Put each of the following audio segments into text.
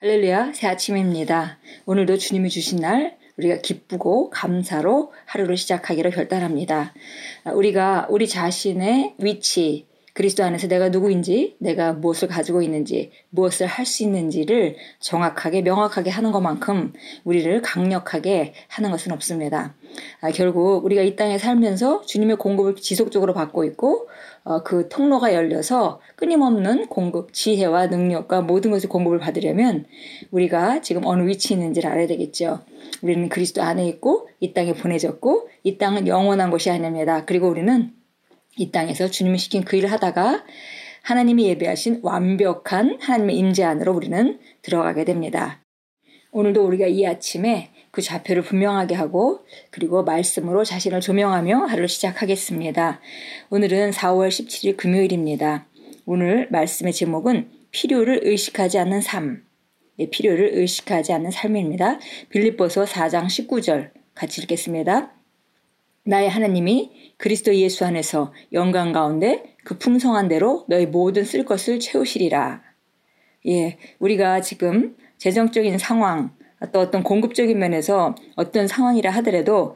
할렐루야, 새 아침입니다. 오늘도 주님이 주신 날 우리가 기쁘고 감사로 하루를 시작하기로 결단합니다. 우리가 우리 자신의 위치, 그리스도 안에서 내가 누구인지, 내가 무엇을 가지고 있는지, 무엇을 할 수 있는지를 정확하게 명확하게 하는 것만큼 우리를 강력하게 하는 것은 없습니다. 결국 우리가 이 땅에 살면서 주님의 공급을 지속적으로 받고 있고 그 통로가 열려서 끊임없는 공급, 지혜와 능력과 모든 것을 공급을 받으려면 우리가 지금 어느 위치에 있는지를 알아야 되겠죠. 우리는 그리스도 안에 있고 이 땅에 보내졌고 이 땅은 영원한 것이 아닙니다. 그리고 우리는 이 땅에서 주님이 시킨 그 일을 하다가 하나님이 예비하신 완벽한 하나님의 임재 안으로 우리는 들어가게 됩니다. 오늘도 우리가 이 아침에 그 좌표를 분명하게 하고 그리고 말씀으로 자신을 조명하며 하루를 시작하겠습니다. 오늘은 4월 17일 금요일입니다. 오늘 말씀의 제목은 필요를 의식하지 않는 삶. 필요를 의식하지 않는 삶입니다. 빌립보서 4장 19절 같이 읽겠습니다. 나의 하나님이 그리스도 예수 안에서 영광 가운데 그 풍성한 대로 너희 모든 쓸 것을 채우시리라. 우리가 지금 재정적인 상황, 또 어떤 공급적인 면에서 어떤 상황이라 하더라도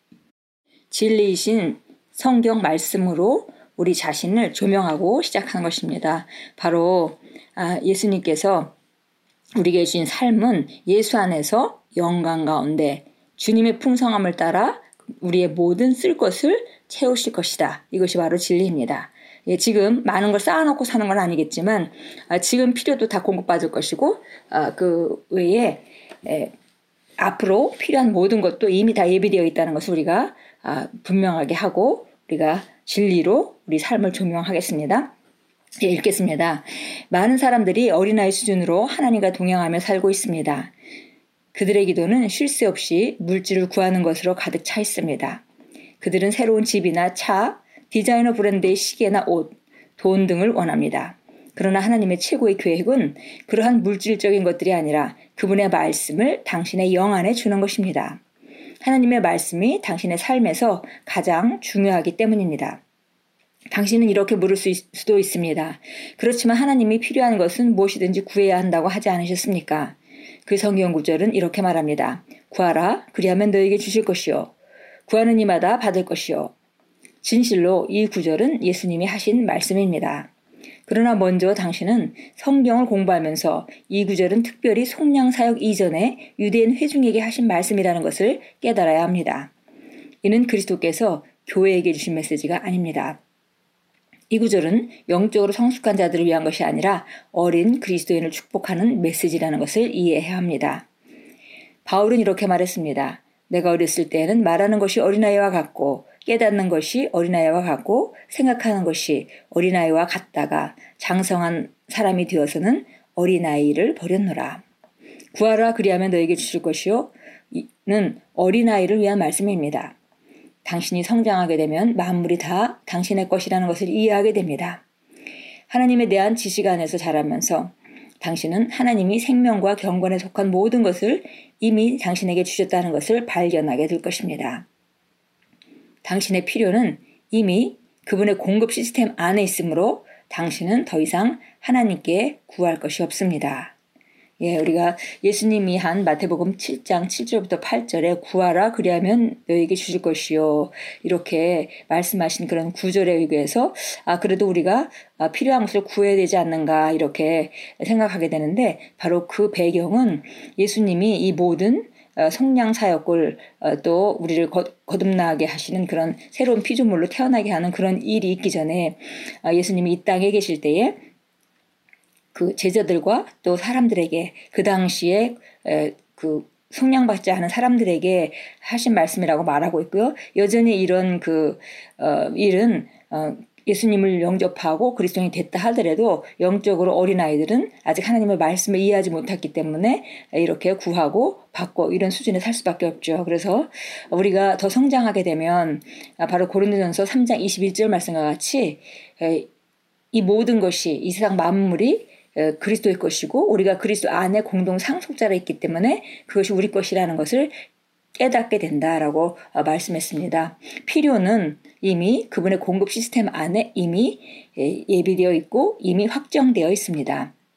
진리이신 성경 말씀으로 우리 자신을 조명하고 시작한 것입니다. 바로 예수님께서 우리에게 주신 삶은 예수 안에서 영광 가운데 주님의 풍성함을 따라 우리의 모든 쓸 것을 채우실 것이다. 이것이 바로 진리입니다. 지금 많은 걸 쌓아놓고 사는 건 아니겠지만 지금 필요도 다 공급받을 것이고 그 외에 앞으로 필요한 모든 것도 이미 다 예비되어 있다는 것을 우리가 분명하게 하고 우리가 진리로 우리 삶을 조명하겠습니다. 읽겠습니다. 많은 사람들이 어린아이 수준으로 하나님과 동행하며 살고 있습니다. 그들의 기도는 쉴 새 없이 물질을 구하는 것으로 가득 차 있습니다. 그들은 새로운 집이나 차, 디자이너 브랜드의 시계나 옷, 돈 등을 원합니다. 그러나 하나님의 최고의 계획은 그러한 물질적인 것들이 아니라 그분의 말씀을 당신의 영 안에 주는 것입니다. 하나님의 말씀이 당신의 삶에서 가장 중요하기 때문입니다. 당신은 이렇게 물을 수도 있습니다. 그렇지만 하나님이 필요한 것은 무엇이든지 구해야 한다고 하지 않으셨습니까? 그 성경 구절은 이렇게 말합니다. 구하라, 그리하면 너에게 주실 것이요. 구하는 이마다 받을 것이요. 진실로 이 구절은 예수님이 하신 말씀입니다. 그러나 먼저 당신은 성경을 공부하면서 이 구절은 특별히 속량사역 이전에 유대인 회중에게 하신 말씀이라는 것을 깨달아야 합니다. 이는 그리스도께서 교회에게 주신 메시지가 아닙니다. 이 구절은 영적으로 성숙한 자들을 위한 것이 아니라 어린 그리스도인을 축복하는 메시지라는 것을 이해해야 합니다. 바울은 이렇게 말했습니다. 내가 어렸을 때에는 말하는 것이 어린아이와 같고 깨닫는 것이 어린아이와 같고 생각하는 것이 어린아이와 같다가 장성한 사람이 되어서는 어린아이를 버렸노라. 구하라 그리하면 너에게 주실 것이요. 는 어린아이를 위한 말씀입니다. 당신이 성장하게 되면 만물이 다 당신의 것이라는 것을 이해하게 됩니다. 하나님에 대한 지식 안에서 자라면서 당신은 하나님이 생명과 경건에 속한 모든 것을 이미 당신에게 주셨다는 것을 발견하게 될 것입니다. 당신의 필요는 이미 그분의 공급 시스템 안에 있으므로 당신은 더 이상 하나님께 구할 것이 없습니다. 우리가 예수님이 한 마태복음 7장 7절부터 8절에 구하라 그리하면 너에게 주실 것이요 이렇게 말씀하신 그런 구절에 의해서 그래도 우리가 필요한 것을 구해야 되지 않는가 이렇게 생각하게 되는데 바로 그 배경은 예수님이 이 모든 성량 사역을 또 우리를 거듭나게 하시는 그런 새로운 피조물로 태어나게 하는 그런 일이 있기 전에 예수님이 이 땅에 계실 때에 그 제자들과 또 사람들에게 그 당시에 그 성량받지 않은 사람들에게 하신 말씀이라고 말하고 있고요. 여전히 이런 일은 예수님을 영접하고 그리스도인이 됐다 하더라도 영적으로 어린아이들은 아직 하나님의 말씀을 이해하지 못했기 때문에 이렇게 구하고 받고 이런 수준에 살 수밖에 없죠. 그래서 우리가 더 성장하게 되면 바로 고린도전서 3장 21절 말씀과 같이 이 모든 것이 이 세상 만물이 그리스도의 것이고 우리가 그리스도 안에 공동 상속자로 있기 때문에 그것이 우리 것이라는 것을 깨닫게 된다라고 말씀했습니다. 필요는 이미 그분의 공급 시스템 안에 이미 예비되어 있고 이미 확정되어 있습니다.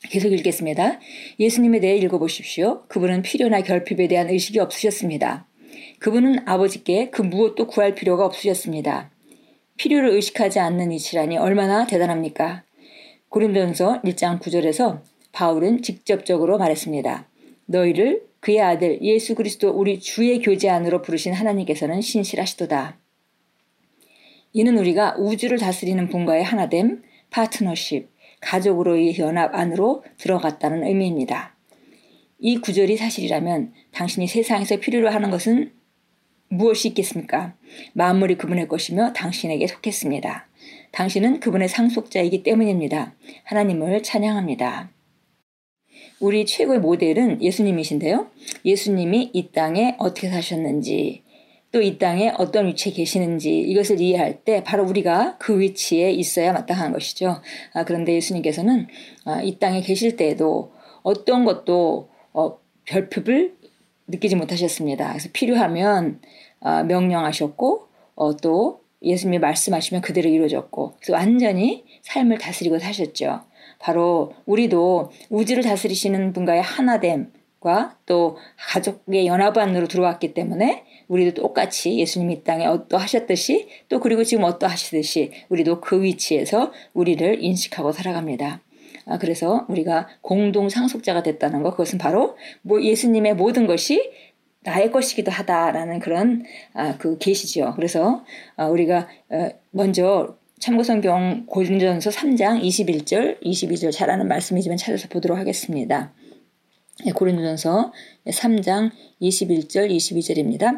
계속 읽겠습니다. 예수님에 대해 읽어보십시오. 그분은 필요나 결핍에 대한 의식이 없으셨습니다. 그분은 아버지께 그 무엇도 구할 필요가 없으셨습니다. 필요를 의식하지 않는 이치라니 얼마나 대단합니까? 고린도전서 1장 9절에서 바울은 직접적으로 말했습니다. 너희를 그의 아들 예수 그리스도 우리 주의 교제 안으로 부르신 하나님께서는 신실하시도다. 이는 우리가 우주를 다스리는 분과의 하나됨, 파트너십, 가족으로의 연합 안으로 들어갔다는 의미입니다. 이 구절이 사실이라면 당신이 세상에서 필요로 하는 것은 무엇이 있겠습니까? 만물이 그분의 것이며 당신에게 속했습니다. 당신은 그분의 상속자이기 때문입니다. 하나님을 찬양합니다. 우리 최고의 모델은 예수님이신데요. 예수님이 이 땅에 어떻게 사셨는지 또 이 땅에 어떤 위치에 계시는지 이것을 이해할 때 바로 우리가 그 위치에 있어야 마땅한 것이죠. 그런데 예수님께서는 이 땅에 계실 때에도 어떤 것도 결핍을 느끼지 못하셨습니다. 그래서 필요하면 명령하셨고 또 예수님이 말씀하시면 그대로 이루어졌고 그래서 완전히 삶을 다스리고 사셨죠. 바로 우리도 우주를 다스리시는 분과의 하나됨과 또 가족의 연합 안으로 들어왔기 때문에 우리도 똑같이 예수님이 이 땅에 어떠하셨듯이 또 그리고 지금 어떠하시듯이 우리도 그 위치에서 우리를 인식하고 살아갑니다. 그래서 우리가 공동 상속자가 됐다는 것 그것은 바로 예수님의 모든 것이 나의 것이기도 하다라는 그런 그 계시죠. 그래서 우리가 먼저 참고성경 고린도전서 3장 21절 22절 잘 아는 말씀이지만 찾아서 보도록 하겠습니다. 고린도전서 3장 21절 22절입니다.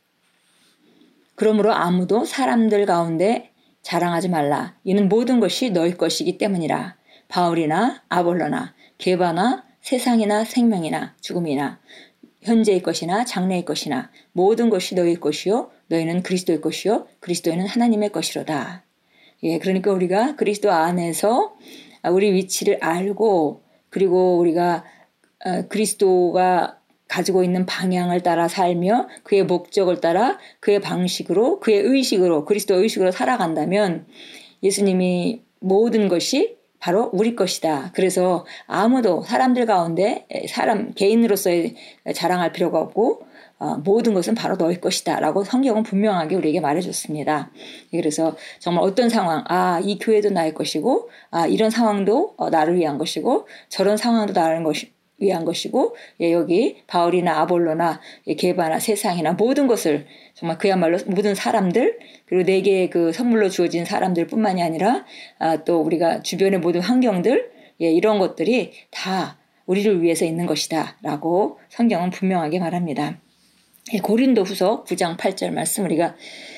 그러므로 아무도 사람들 가운데 자랑하지 말라. 이는 모든 것이 너희 것이기 때문이라. 바울이나 아볼로나 게바나 세상이나 생명이나 죽음이나 현재의 것이나 장래의 것이나 모든 것이 너희의 것이요 너희는 그리스도의 것이요 그리스도는 하나님의 것이로다. 그러니까 우리가 그리스도 안에서 우리 위치를 알고 그리고 우리가 그리스도가 가지고 있는 방향을 따라 살며 그의 목적을 따라 그의 방식으로 그의 의식으로 그리스도 의식으로 살아간다면 예수님이 모든 것이 바로 우리 것이다. 그래서 아무도 사람들 가운데 개인으로서의 자랑할 필요가 없고 모든 것은 바로 너희 것이다 라고 성경은 분명하게 우리에게 말해줬습니다. 그래서 정말 어떤 상황 이 교회도 나의 것이고 이런 상황도 나를 위한 것이고 저런 상황도 나를 위한 것이고 여기 바울이나 아볼로나 게바나 세상이나 모든 것을 정말 그야말로 모든 사람들 그리고 내게 그 선물로 주어진 사람들 뿐만이 아니라 또 우리가 주변의 모든 환경들 이런 것들이 다 우리를 위해서 있는 것이다 라고 성경은 분명하게 말합니다. 고린도후서 9장 8절 말씀 우리가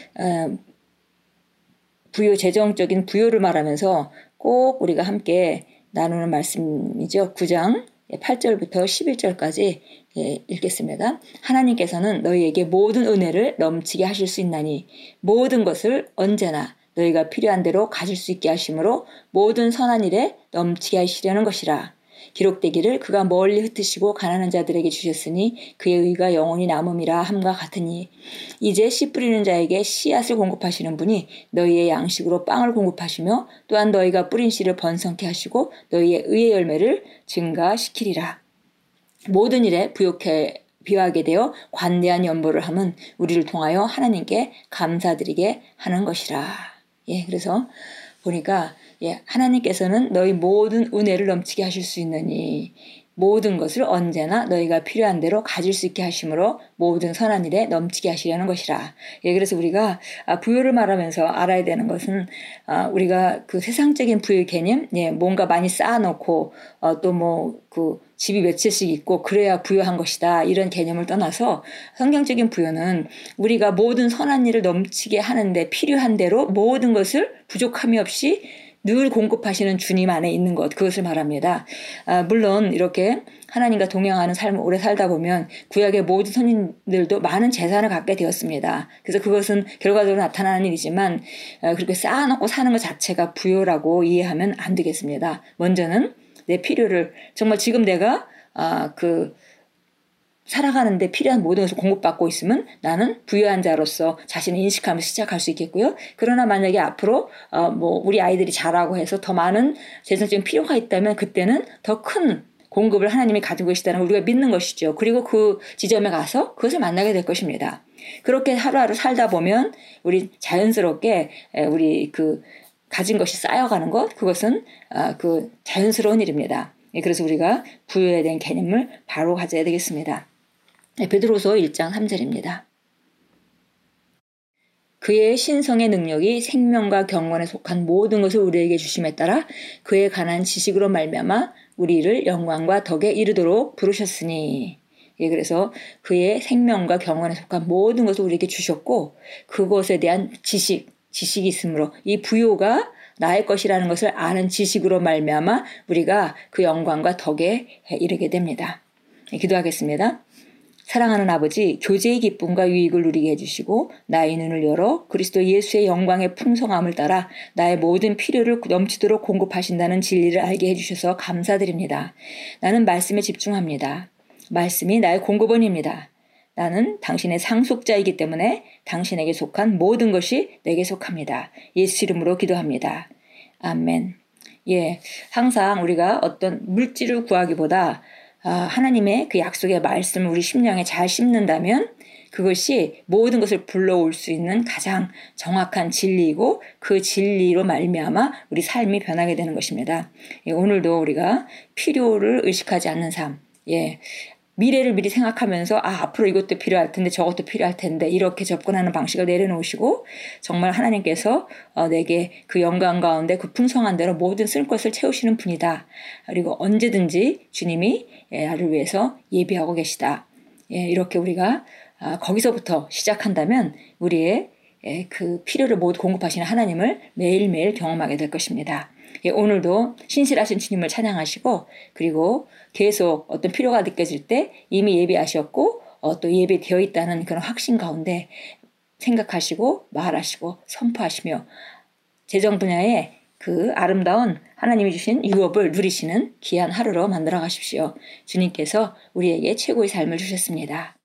부요 재정적인 부요를 말하면서 꼭 우리가 함께 나누는 말씀이죠. 9장 8절부터 11절까지 읽겠습니다. 하나님께서는 너희에게 모든 은혜를 넘치게 하실 수 있나니 모든 것을 언제나 너희가 필요한 대로 가질 수 있게 하심으로 모든 선한 일에 넘치게 하시려는 것이라. 기록되기를 그가 멀리 흩으시고 가난한 자들에게 주셨으니 그의 의가 영원히 남음이라 함과 같으니 이제 씨 뿌리는 자에게 씨앗을 공급하시는 분이 너희의 양식으로 빵을 공급하시며 또한 너희가 뿌린 씨를 번성케 하시고 너희의 의의 열매를 증가시키리라. 모든 일에 비하게 되어 관대한 연보를 함은 우리를 통하여 하나님께 감사드리게 하는 것이라. 그래서 보니까 하나님께서는 너희 모든 은혜를 넘치게 하실 수 있느니 모든 것을 언제나 너희가 필요한 대로 가질 수 있게 하심으로 모든 선한 일에 넘치게 하시려는 것이라. 그래서 우리가 부요를 말하면서 알아야 되는 것은 우리가 그 세상적인 부의 개념, 뭔가 많이 쌓아놓고 또 뭐 그 집이 몇 채씩 있고 그래야 부요한 것이다 이런 개념을 떠나서 성경적인 부요는 우리가 모든 선한 일을 넘치게 하는데 필요한 대로 모든 것을 부족함이 없이 늘 공급하시는 주님 안에 있는 것 그것을 말합니다. 물론 이렇게 하나님과 동행하는 삶을 오래 살다 보면 구약의 모든 선인들도 많은 재산을 갖게 되었습니다. 그래서 그것은 결과적으로 나타나는 일이지만 그렇게 쌓아놓고 사는 것 자체가 부요라고 이해하면 안 되겠습니다. 먼저는 내 필요를 정말 지금 내가 살아가는데 필요한 모든 것을 공급받고 있으면 나는 부유한 자로서 자신을 인식하면서 시작할 수 있겠고요. 그러나 만약에 앞으로 우리 아이들이 자라고 해서 더 많은 재정적인 필요가 있다면 그때는 더 큰 공급을 하나님이 가지고 계시다는 걸 우리가 믿는 것이죠. 그리고 그 지점에 가서 그것을 만나게 될 것입니다. 그렇게 하루하루 살다 보면 우리 자연스럽게 우리 가진 것이 쌓여가는 것, 그것은 그 자연스러운 일입니다. 그래서 우리가 부유에 대한 개념을 바로 가져야 되겠습니다. 베드로서 1장 3절입니다. 그의 신성의 능력이 생명과 경건에 속한 모든 것을 우리에게 주심에 따라 그에 관한 지식으로 말미암아 우리를 영광과 덕에 이르도록 부르셨으니. 그래서 그의 생명과 경건에 속한 모든 것을 우리에게 주셨고 그것에 대한 지식이 있으므로 이 부요가 나의 것이라는 것을 아는 지식으로 말미암아 우리가 그 영광과 덕에 이르게 됩니다. 기도하겠습니다. 사랑하는 아버지, 교제의 기쁨과 유익을 누리게 해주시고 나의 눈을 열어 그리스도 예수의 영광의 풍성함을 따라 나의 모든 필요를 넘치도록 공급하신다는 진리를 알게 해주셔서 감사드립니다. 나는 말씀에 집중합니다. 말씀이 나의 공급원입니다. 나는 당신의 상속자이기 때문에 당신에게 속한 모든 것이 내게 속합니다. 예수 이름으로 기도합니다. 아멘. 항상 우리가 어떤 물질을 구하기보다 하나님의 그 약속의 말씀을 우리 심령에 잘 심는다면 그것이 모든 것을 불러올 수 있는 가장 정확한 진리이고 그 진리로 말미암아 우리 삶이 변하게 되는 것입니다. 오늘도 우리가 필요를 의식하지 않는 삶, 미래를 미리 생각하면서 앞으로 이것도 필요할 텐데 저것도 필요할 텐데 이렇게 접근하는 방식을 내려놓으시고 정말 하나님께서 내게 그 영광 가운데 그 풍성한 대로 모든 쓸 것을 채우시는 분이다. 그리고 언제든지 주님이 나를 위해서 예비하고 계시다. 이렇게 우리가 거기서부터 시작한다면 우리의 그 필요를 모두 공급하시는 하나님을 매일매일 경험하게 될 것입니다. 오늘도 신실하신 주님을 찬양하시고 그리고 계속 어떤 필요가 느껴질 때 이미 예비하셨고 또 예비되어 있다는 그런 확신 가운데 생각하시고 말하시고 선포하시며 재정 분야에 그 아름다운 하나님이 주신 유업을 누리시는 귀한 하루로 만들어 가십시오. 주님께서 우리에게 최고의 삶을 주셨습니다.